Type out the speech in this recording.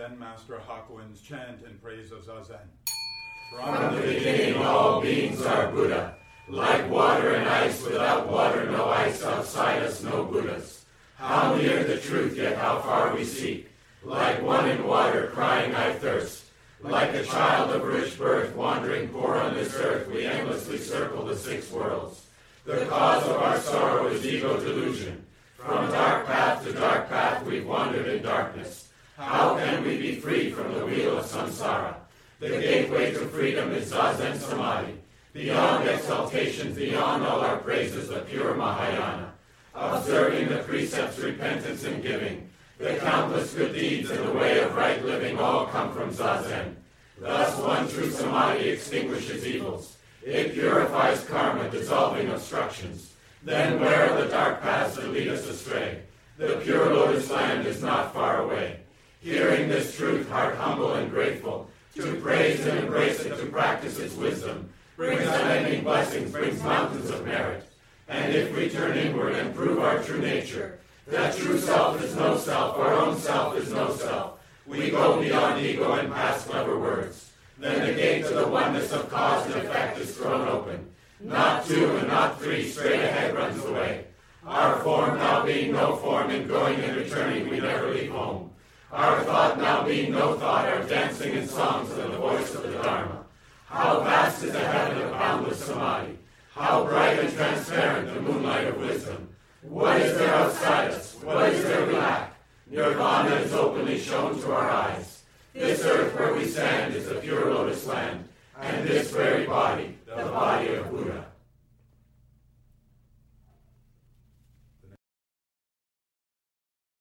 Zen Master Hakuin's chant in praise of Zazen. From the beginning all beings are Buddha. Like water and ice, without water no ice, outside us no Buddhas. How near the truth, yet how far we seek. Like one in water, crying I thirst. Like a child of rich birth, wandering poor on this earth, we endlessly circle the six worlds. The cause of our sorrow is ego delusion. From dark path to dark path we've wandered in darkness. How can we be free from the wheel of samsara? The gateway to freedom is Zazen Samadhi. Beyond exaltations, beyond all our praises, the pure Mahayana. Observing the precepts, repentance and giving. The countless good deeds and the way of right living all come from Zazen. Thus one true Samadhi extinguishes evils. It purifies karma, dissolving obstructions. Then where are the dark paths that lead us astray? The pure lotus land is not far away. Hearing this truth, heart humble and grateful, to praise and embrace it, to practice its wisdom, brings unending blessings, brings mountains of merit. And if we turn inward and prove our true nature, that true self is no self, our own self is no self, we go beyond ego and past clever words. Then the gate to the oneness of cause and effect is thrown open. Not two and not three, straight ahead runs the way. Our form now being no form, in going and returning we never leave home. Our thought now being no thought, our dancing and songs are the voice of the Dharma. How vast is the heaven of boundless Samadhi. How bright and transparent the moonlight of wisdom. What is there outside us? What is there we lack? Nirvana is openly shown to our eyes. This earth where we stand is the pure lotus land, and this very body, the body of Buddha.